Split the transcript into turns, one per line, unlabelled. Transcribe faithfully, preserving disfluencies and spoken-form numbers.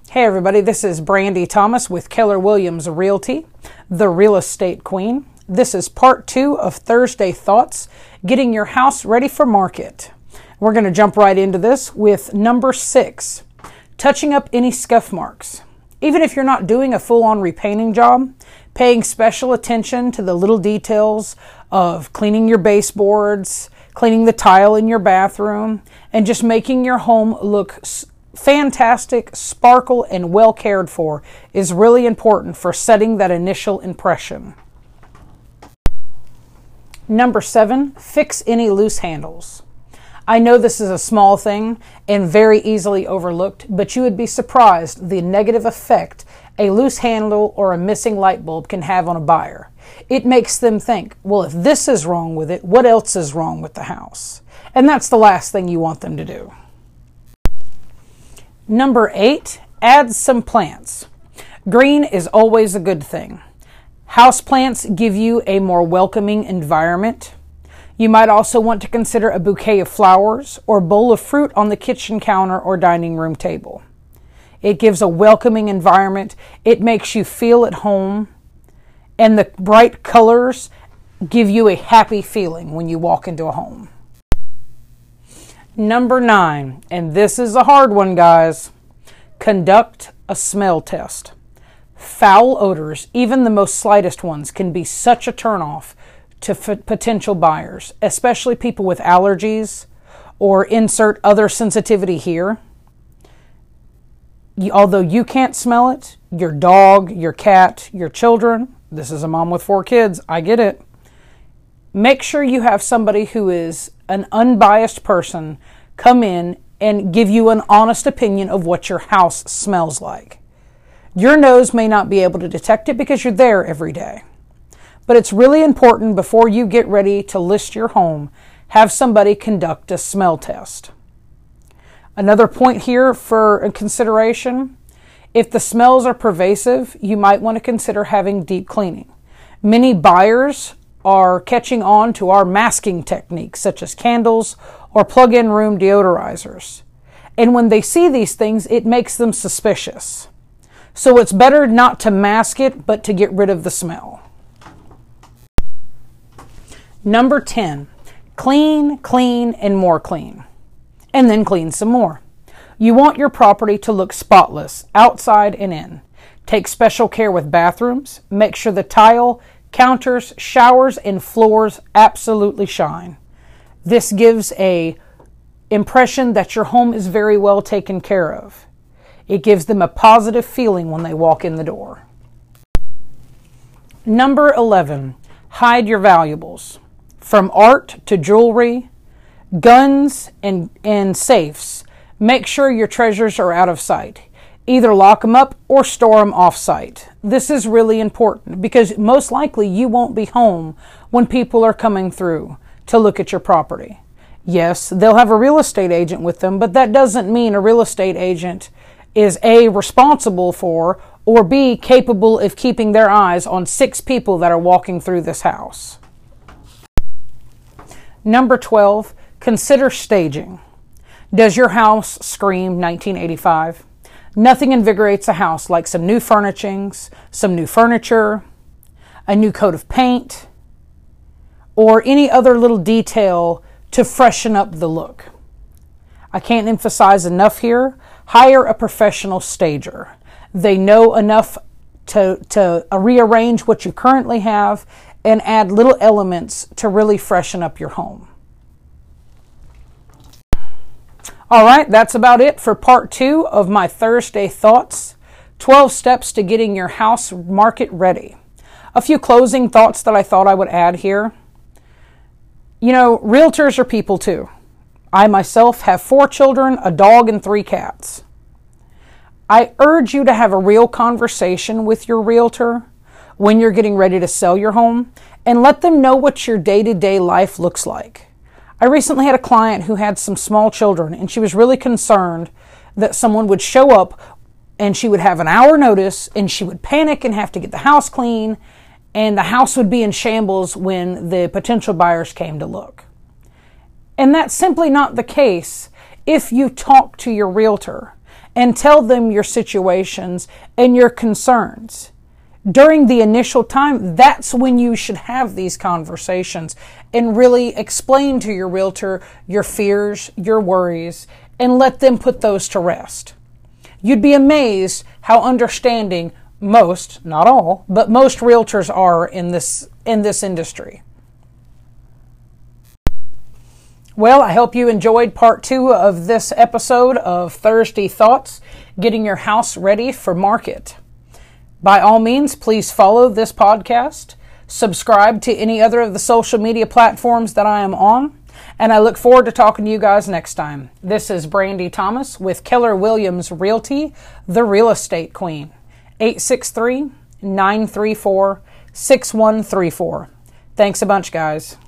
Hey everybody, this is Brandy Thomas with Keller Williams Realty, the real estate queen. This is part two of Thursday Thoughts, getting your house ready for market. We're going to jump right into this with number six, touching up any scuff marks. Even if you're not doing a full-on repainting job, paying special attention to the little details of cleaning your baseboards, cleaning the tile in your bathroom, and just making your home look fantastic, sparkle, and well cared for is really important for setting that initial impression. Number seven, fix any loose handles. I know this is a small thing and very easily overlooked, but you would be surprised the negative effect a loose handle or a missing light bulb can have on a buyer. It makes them think, well, if this is wrong with it, what else is wrong with the house? And that's the last thing you want them to do. Number eight, add some plants. Green is always a good thing. House plants give you a more welcoming environment. You might also want to consider a bouquet of flowers or bowl of fruit on the kitchen counter or dining room table. It gives a welcoming environment. It makes you feel at home. And the bright colors give you a happy feeling when you walk into a home. Number nine, and this is a hard one, guys. Conduct a smell test. Foul odors, even the most slightest ones, can be such a turnoff to f- potential buyers, especially people with allergies or insert other sensitivity here. You, although you can't smell it, your dog, your cat, your children, this is a mom with four kids, I get it. Make sure you have somebody who is an unbiased person come in and give you an honest opinion of what your house smells like. Your nose may not be able to detect it because you're there every day. But it's really important before you get ready to list your home, have somebody conduct a smell test. Another point here for consideration, if the smells are pervasive, you might want to consider having deep cleaning. Many buyers are catching on to our masking techniques, such as candles or plug-in room deodorizers. And when they see these things, it makes them suspicious. So it's better not to mask it, but to get rid of the smell. Number ten, clean, clean, and more clean. And then clean some more. You want your property to look spotless, outside and in. Take special care with bathrooms. Make sure the tile, counters, showers, and floors absolutely shine. This gives a impression that your home is very well taken care of. It gives them a positive feeling when they walk in the door. Number eleven, hide your valuables. From art to jewelry, guns, and, and safes, make sure your treasures are out of sight. Either lock them up or store them off-site. This is really important because most likely you won't be home when people are coming through to look at your property. Yes, they'll have a real estate agent with them, but that doesn't mean a real estate agent is A, responsible for, or B, capable of keeping their eyes on six people that are walking through this house. Number twelve, consider staging. Does your house scream nineteen eighty-five? Nothing invigorates a house like some new furnishings, some new furniture, a new coat of paint, or any other little detail to freshen up the look. I can't emphasize enough here. Hire a professional stager. They know enough to, to rearrange what you currently have and add little elements to really freshen up your home. All right, that's about it for part two of my Thursday Thoughts, twelve steps to getting your house market ready. A few closing thoughts that I thought I would add here. You know, realtors are people too. I myself have four children, a dog, and three cats. I urge you to have a real conversation with your realtor when you're getting ready to sell your home and let them know what your day-to-day life looks like. I recently had a client who had some small children, and she was really concerned that someone would show up and she would have an hour notice and she would panic and have to get the house clean, and the house would be in shambles when the potential buyers came to look. And that's simply not the case if you talk to your realtor and tell them your situations and your concerns. During the initial time, that's when you should have these conversations and really explain to your realtor your fears, your worries, and let them put those to rest. You'd be amazed how understanding most, not all, but most realtors are in this in this industry. Well, I hope you enjoyed part two of this episode of Thursday Thoughts, getting your house ready for market. By all means, please follow this podcast, subscribe to any other of the social media platforms that I am on, and I look forward to talking to you guys next time. This is Brandy Thomas with Keller Williams Realty, the Real Estate Queen. eight six three, nine three four, six one three four. Thanks a bunch, guys.